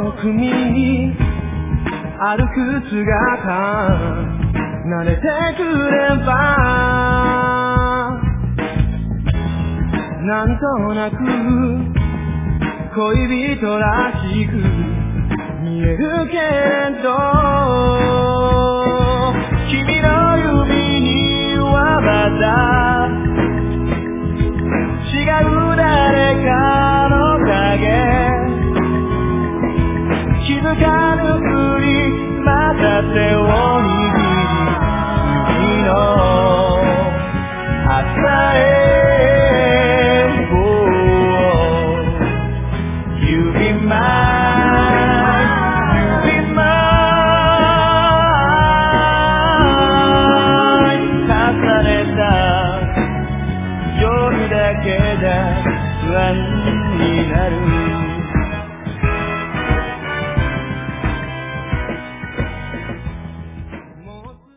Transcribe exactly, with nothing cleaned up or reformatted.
よく見歩く姿慣れてくればなんとなく恋人らしく見えるけれど君の指にはまだ違う誰かの影気づかぬふりまた手を握り次の朝へ You be mine, you be mine 重ねた夜だけが不安になる